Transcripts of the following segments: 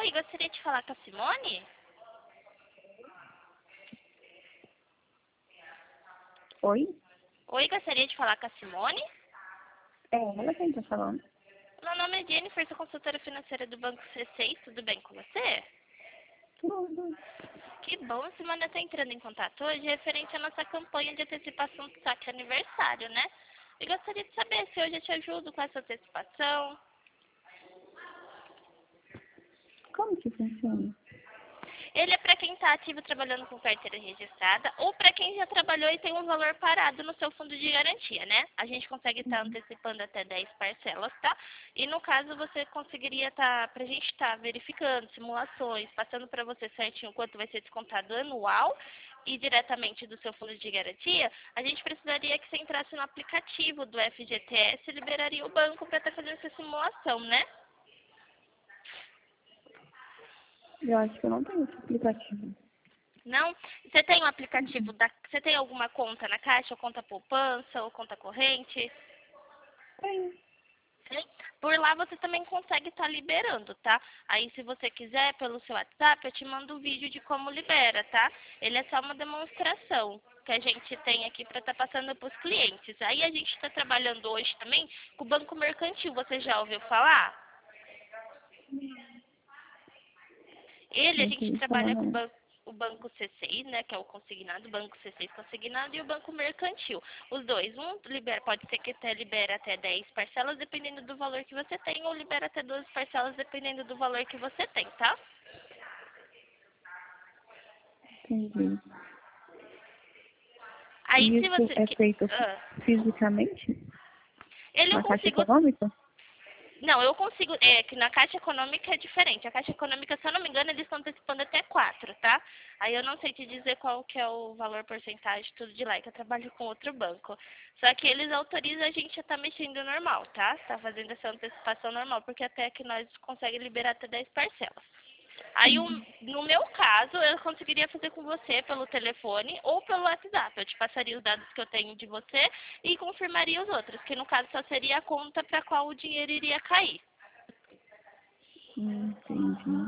Oi, gostaria de falar com a Simone? Oi? Oi, gostaria de falar com a Simone? Ela quem tá falando? Meu nome é Jennifer, sou consultora financeira do Banco C6, tudo bem com você? Tudo. Que bom, Simone, eu estou entrando em contato hoje referente à nossa campanha de antecipação do saque aniversário, né? Eu gostaria de saber se hoje eu te ajudo com essa antecipação. Como que funciona? Ele é para quem está ativo trabalhando com carteira registrada ou para quem já trabalhou e tem um valor parado no seu fundo de garantia, né? A gente consegue estar antecipando até 10 parcelas, tá? E no caso você conseguiria estar, para a gente estar verificando simulações, passando para você certinho quanto vai ser descontado anual e diretamente do seu fundo de garantia, a gente precisaria que você entrasse no aplicativo do FGTS e liberaria o banco para estar fazendo essa simulação, né? Eu acho que eu não tenho esse aplicativo. Não? Você tem um aplicativo Você tem alguma conta na Caixa, ou conta poupança, ou conta corrente? Tenho. Tem? Por lá você também consegue estar liberando, tá? Aí se você quiser, pelo seu WhatsApp, eu te mando um vídeo de como libera, tá? Ele é só uma demonstração que a gente tem aqui para estar passando para os clientes. Aí a gente está trabalhando hoje também com o Banco Mercantil, você já ouviu falar? A Não gente tenho falar trabalha com não. o Banco C6, né, que é o consignado, o Banco C6 consignado e o Banco Mercantil. Os dois, pode ser que até libera até 10 parcelas, dependendo do valor que você tem, ou libera até 12 parcelas, dependendo do valor que você tem, tá? Entendi. Aí E se isso você... é feito ah, fisicamente? ele eu Na Caixa consigo... Econômica? Não, eu consigo. É que na Caixa Econômica é diferente. A Caixa Econômica, se eu não me engano, eles estão antecipando até 4, tá? Aí eu não sei te dizer qual que é o valor porcentagem, tudo de lá, que eu trabalho com outro banco. Só que eles autorizam a gente a estar mexendo normal, tá? Tá fazendo essa antecipação normal, porque até que nós conseguimos liberar até 10 parcelas. Aí, no meu caso, eu conseguiria fazer com você pelo telefone ou pelo WhatsApp. Eu te passaria os dados que eu tenho de você e confirmaria os outros, que no caso só seria a conta para qual o dinheiro iria cair. Entendi.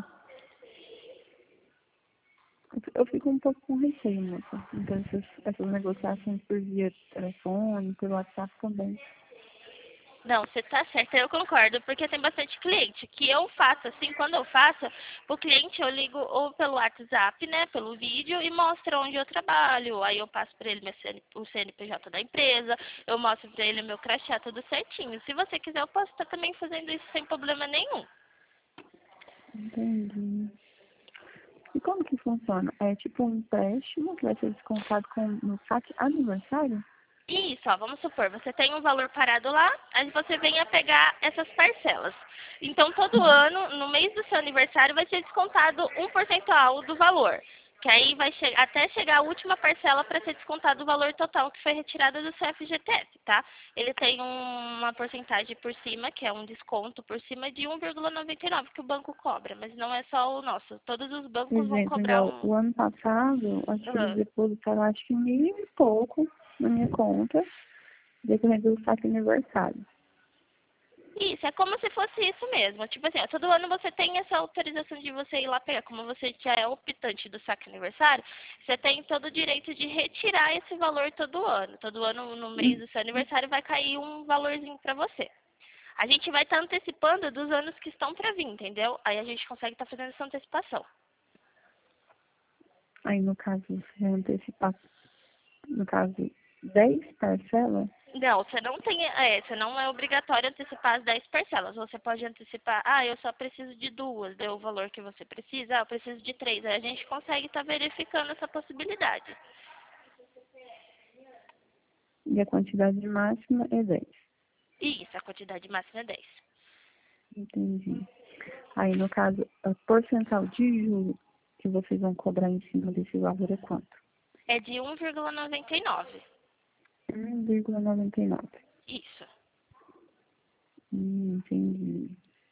Eu fico um pouco com receio, moça. Então, essas negociações por via telefone, pelo WhatsApp também. Não, você tá certa, eu concordo, porque tem bastante cliente que eu faço assim, quando eu faço, o cliente eu ligo ou pelo WhatsApp, né, pelo vídeo e mostro onde eu trabalho, aí eu passo para ele o CNPJ da empresa, eu mostro para ele meu crachá, tudo certinho. Se você quiser, eu posso estar também fazendo isso sem problema nenhum. Entendi. E como que funciona? É tipo um empréstimo que vai ser descontado no saque aniversário? Isso, ó, vamos supor, você tem um valor parado lá, aí você vem a pegar essas parcelas. Então, todo ano, no mês do seu aniversário, vai ser descontado um percentual do valor. Que aí vai até chegar a última parcela para ser descontado o valor total que foi retirado do seu FGTS, tá? Ele tem uma porcentagem por cima, que é um desconto por cima de 1,99 que o banco cobra, mas não é só o nosso. Todos os Por bancos vão exemplo, cobrar igual um. o ano passado, acho que eles Aham. depositaram acho que 1.000 e pouco na minha conta, decorrendo do saque aniversário. Isso, é como se fosse isso mesmo. Tipo assim, ó, todo ano você tem essa autorização de você ir lá pegar. Como você já é optante do saque aniversário, você tem todo o direito de retirar esse valor todo ano. Todo ano, no mês Hum, do seu aniversário, vai cair um valorzinho pra você. A gente vai estar antecipando dos anos que estão pra vir, entendeu? Aí a gente consegue estar fazendo essa antecipação. Aí, no caso, você antecipar, no caso, 10 parcelas, Não, você não é obrigatório antecipar as 10 parcelas. Você pode antecipar, eu só preciso de duas, deu o valor que você precisa, eu preciso de três. Aí a gente consegue estar verificando essa possibilidade. e a quantidade máxima é 10. Isso, a quantidade máxima é 10. Entendi. Aí, no caso, a porcentual de juros que vocês vão cobrar em cima desse valor é quanto? É de 1,99. 1,99. Isso. Entendi.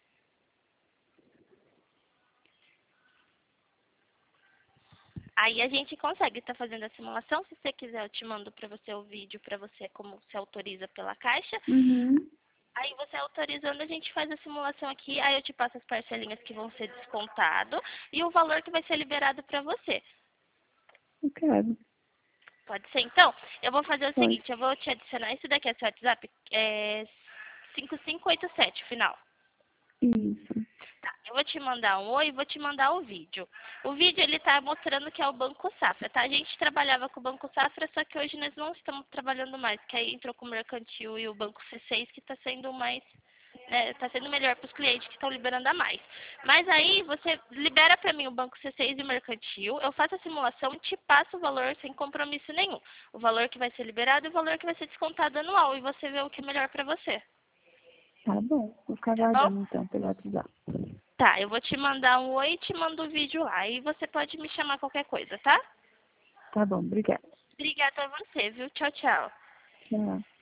Aí a gente consegue estar fazendo a simulação. Se você quiser, eu te mando para você o vídeo, para você como se autoriza pela Caixa. Uhum. Aí você autorizando, a gente faz a simulação aqui, aí eu te passo as parcelinhas que vão ser descontado e o valor que vai ser liberado para você. Eu quero. Pode ser? Então, eu vou fazer o Pode. seguinte, eu vou te adicionar, esse daqui é seu WhatsApp, é 5587, final. Isso. Tá, eu vou te mandar um oi e vou te mandar o vídeo. O vídeo, ele tá mostrando que é o Banco Safra, tá? A gente trabalhava com o Banco Safra, só que hoje nós não estamos trabalhando mais, que aí entrou com o Mercantil e o Banco C6, que está sendo mais, tá sendo melhor para os clientes que estão liberando a mais. Mas aí, você libera para mim o Banco C6 e o Mercantil, eu faço a simulação e te passo o valor sem compromisso nenhum. O valor que vai ser liberado e o valor que vai ser descontado anual, e você vê o que é melhor para você. Tá bom. Vou ficar Tá bom? aguardando então pelo WhatsApp. Tá, eu vou te mandar um oi e te mando o vídeo lá. E você pode me chamar qualquer coisa, tá? Tá bom, obrigada. Obrigada a você, viu? Tchau, tchau. Tchau.